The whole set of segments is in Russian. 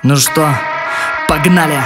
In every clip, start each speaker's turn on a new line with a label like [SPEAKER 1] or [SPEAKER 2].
[SPEAKER 1] Ну что, погнали!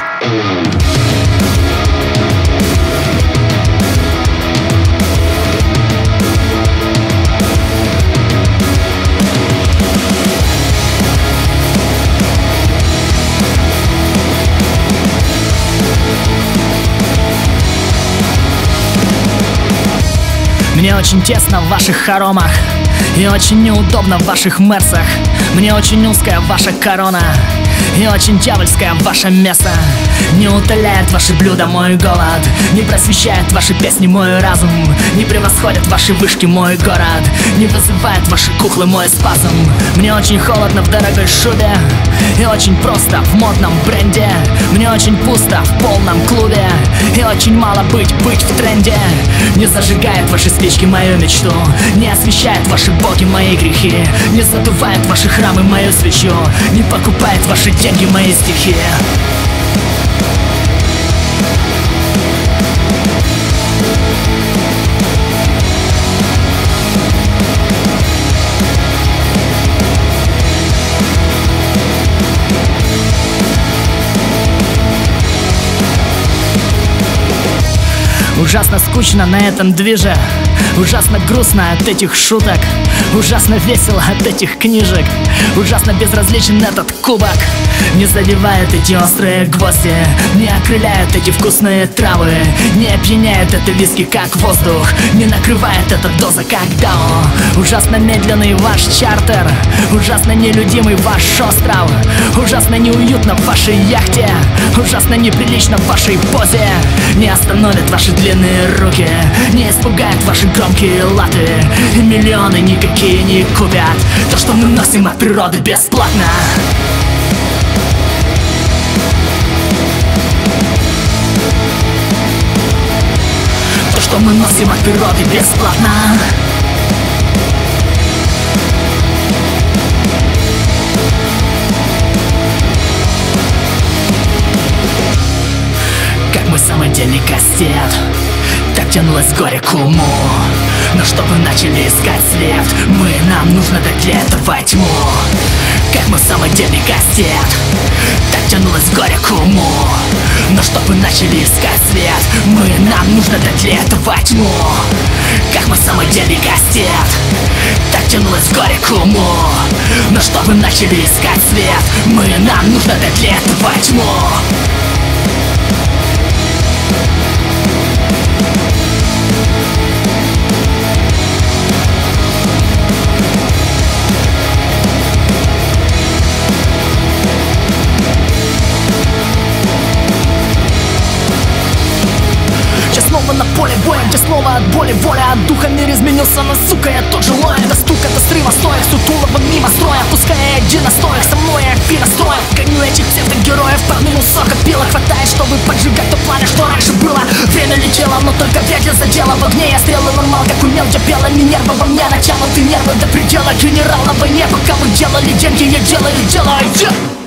[SPEAKER 1] Мне очень тесно в ваших хоромах и очень неудобно в ваших мерсах. Мне очень узкая ваша корона и очень дьявольское ваше место. Не утоляет ваши блюда мой голод, не просвещает ваши песни мой разум, не превосходят ваши вышки мой город, не вызывает ваши куклы мой спазм. Мне очень холодно в дорогой шубе и очень просто в модном бренде. Мне очень пусто в полном клубе и очень мало быть в тренде. Не зажигает ваши спички мою мечту, не освещает ваши боги мои грехи, не задувает ваши храмы мою свечу, не покупает ваши деньги мои стихи. Ужасно скучно на этом движе, ужасно грустно от этих шуток, ужасно весело от этих книжек, ужасно безразличен этот кубок. Не задевают эти острые гвозди, не окрыляют эти вкусные травы, не опьяняет это виски как воздух, не накрывает эта доза как дао. Ужасно медленный ваш чартер, ужасно нелюдимый ваш остров, ужасно неуютно в вашей яхте, ужасно неприлично в вашей позе. Не остановят ваши длинные руки, не испугают ваши громкие латы, и миллионы никакие не купят то, что мы носим от природы бесплатно. То, что мы носим от природы бесплатно. Как мой самодельный кастет, так тянулось горе к уму. Но чтобы начали искать свет, нам нужно дать для этого тьму. Как мой самодельный кастет, так тянулось горе к уму. Но чтобы начали искать свет, нам нужно дать для этого тьму. Как мой самодельный кастет, так тянулось горе к уму. Но чтобы начали искать свет, нам нужно дать для этого тьму. Снова на поле боя, где снова от боли воля, от духа мир изменился, но сука я тот же лоя. До стука, до срыва стоек, сутулого мимо строя, пускай единостоек со мной афина строя. Гоню этих псевдогероев, по минус сока пила, хватает, чтобы поджигать то пламя, что раньше было. Время летело, но только ветер задело. В огне я стрелы ломал, как умел, я белыми нервы во мне натянуты нервы до предела. Генерал на войне, пока вы делали деньги, я делаю дело.